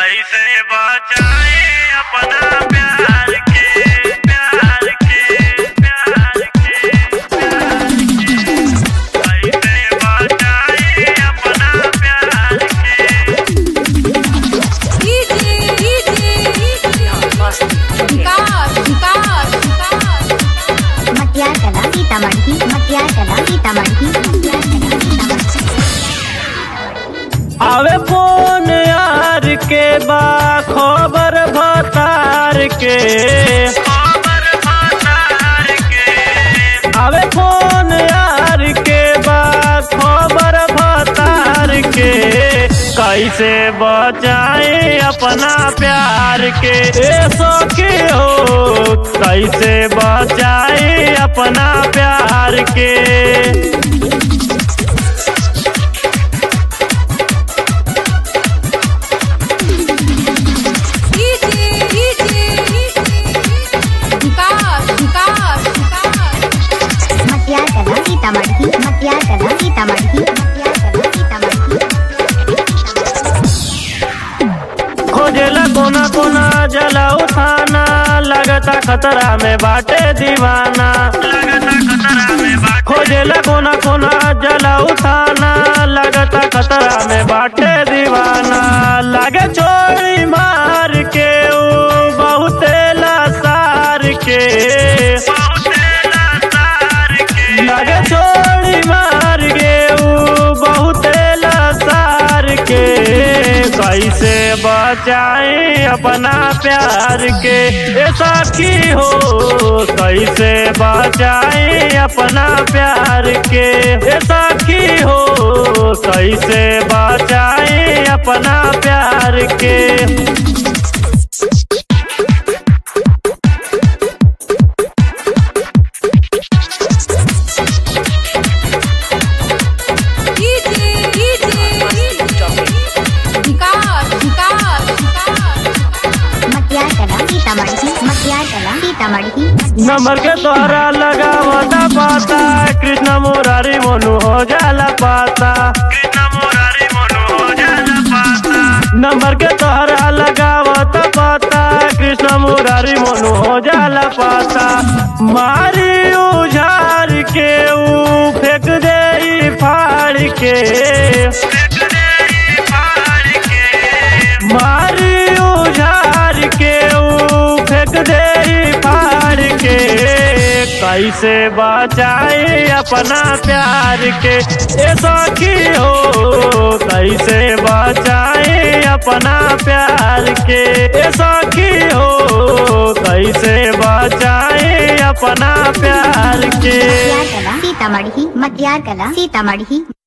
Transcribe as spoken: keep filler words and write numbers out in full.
कैसे बचाए अपना प्यार के प्यार के प्यार के प्यार के कैसे बचाए अपना प्यार के। डीजे डीजे विकास विकास विकास मटियार कला सीतामढ़ी मटियार कला सीतामढ़ी मटियार कला सीतामढ़ी। आवे फोन यार के बा खबर भतार के खबर भतार के आवे फोन यार के बा खबर भतार के कैसे बचाए अपना प्यार के ए सखी हो कैसे बचाए अपना प्यार के। डीजे डीजे विकास विकास मटियार कला सीतामढ़ी मटियार कला सीतामढ़ी मटियार कला सीतामढ़ी। खोजेला कोना कोना जला उठाना लगता खतरा में बाटे दीवाना लगता खतरा में बाटे खोजेला कोना कोना जला उठाना लगता खतरा में बाटे दीवाना लगे चोरी मार के ऊ बहुते लासार के बहुते लाचार के लगे चोरी मार के ऊ बहुते लासार के कैसे बचाए अपना प्यार के ए सखी हो कैसे बचाए अपना प्यार के ए सखी हो कैसे बचाए अपना प्यार के। डीजे डीजे विकास विकास मटियार कला सीतामढ़ी मटियार कला सीतामढ़ी। नंबर के तोहरा लगावता पाता कृष्ण मुरारी मोनू हो जाला पाता कृष्ण मुरारी मनो हो जाला पाता नंबर के तोहरा लगावता पाता कृष्ण मुरारी मोनू हो जाला पाता मारी उझार के ऊ फेंक दे ई फाड़ के देख दे फाड़ के मारी उझार के ऊ फेंक दे ई फाड़ के कैसे बचाए अपना प्यार के ए सखी हो कैसे बचाए अपना प्यार के ए सखी हो कैसे बचाए अपना प्यार के। मटियार कला सीतामढ़ी मटियार कला सीतामढ़ी।